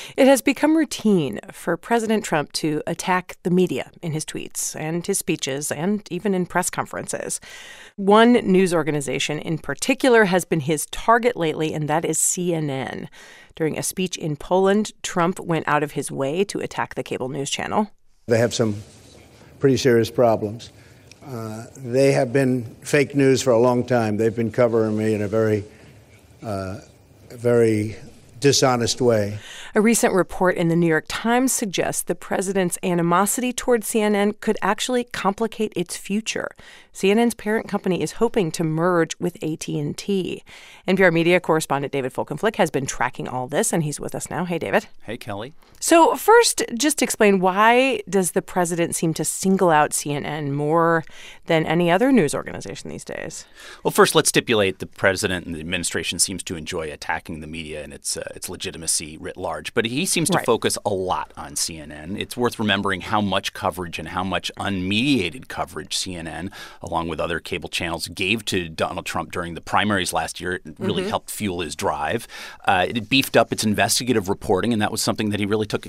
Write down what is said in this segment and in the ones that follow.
It has become routine for President Trump to attack the media in his tweets and his speeches and even in press conferences. One news organization in particular has been his target lately, and that is CNN. During a speech in Poland, Trump went out of his way to attack the cable news channel. They have some pretty serious problems. They have been fake news for a long time. They've been covering me in a very dishonest way. A recent report in the New York Times suggests the president's animosity toward CNN could actually complicate its future. CNN's parent company is hoping to merge with AT&T. NPR media correspondent David Folkenflik has been tracking all this, and he's with us now. Hey, David. Hey, Kelly. So first, just explain, why does the president seem to single out CNN more than any other news organization these days? Well, first, let's stipulate the president and the administration seems to enjoy attacking the media and its legitimacy writ large. But he seems to focus a lot on CNN. It's worth remembering how much coverage and how much unmediated coverage CNN, along with other cable channels, gave to Donald Trump during the primaries last year. It really helped fuel his drive. It beefed up its investigative reporting, and that was something that he really took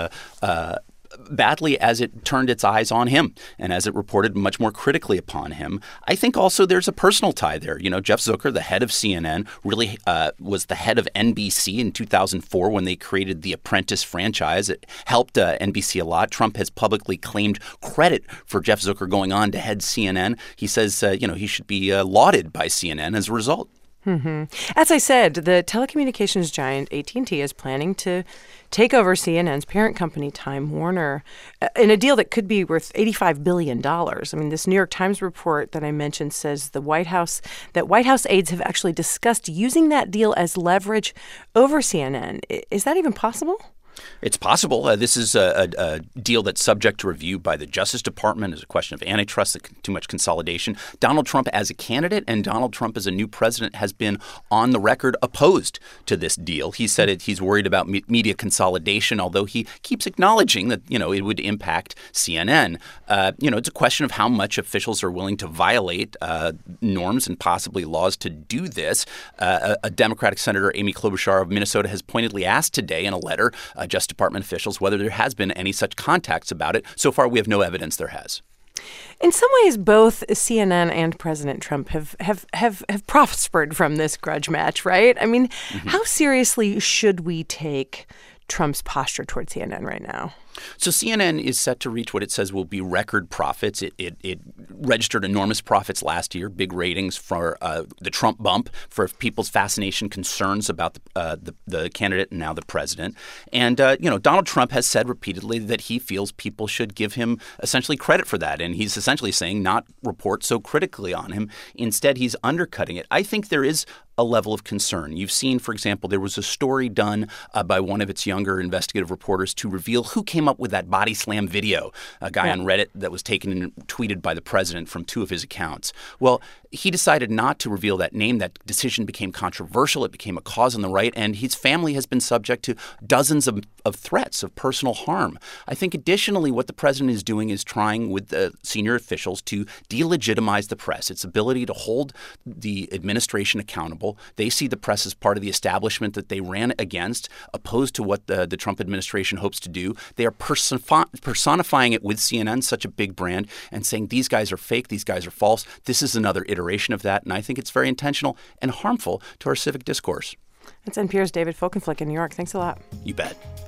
badly as it turned its eyes on him and as it reported much more critically upon him. I think also there's a personal tie there. You know, Jeff Zucker, the head of CNN, really was the head of NBC in 2004 when they created the Apprentice franchise. It helped NBC a lot. Trump has publicly claimed credit for Jeff Zucker going on to head CNN. He says, he should be lauded by CNN as a result. As I said, the telecommunications giant AT&T is planning to take over CNN's parent company, Time Warner, in a deal that could be worth $85 billion. I mean, this New York Times report that I mentioned says that White House aides have actually discussed using that deal as leverage over CNN. Is that even possible? It's possible. This is a deal that's subject to review by the Justice Department. It's a question of antitrust, too much consolidation. Donald Trump as a candidate and Donald Trump as a new president has been on the record opposed to this deal. He said he's worried about media consolidation, although he keeps acknowledging that, it would impact CNN. It's a question of how much officials are willing to violate norms and possibly laws to do this. A Democratic Senator, Amy Klobuchar of Minnesota, has pointedly asked today in a letter Justice Department officials whether there has been any such contacts about it. So far, we have no evidence there has. In some ways, both CNN and President Trump have prospered from this grudge match, right? I mean, how seriously should we take Trump's posture toward CNN right now? So CNN is set to reach what it says will be record profits. It registered enormous profits last year, big ratings for the Trump bump, for people's fascination, concerns about the candidate and now the president. And, Donald Trump has said repeatedly that he feels people should give him essentially credit for that. And he's essentially saying not report so critically on him. Instead, he's undercutting it. I think there is a level of concern. You've seen, for example, there was a story done by one of its younger investigative reporters to reveal who came up with that body slam video, a guy on Reddit that was taken and tweeted by the president from two of his accounts. Well, he decided not to reveal that name. That decision became controversial. It became a cause on the right, and his family has been subject to dozens of threats of personal harm. I think additionally what the president is doing is trying with the senior officials to delegitimize the press, its ability to hold the administration accountable. They see the press as part of the establishment that they ran against, opposed to what the Trump administration hopes to do. They are personifying it with CNN, such a big brand, and saying these guys are fake, these guys are false. This is another iteration of that, and I think it's very intentional and harmful to our civic discourse. That's NPR's David Folkenflik in New York. Thanks a lot. You bet.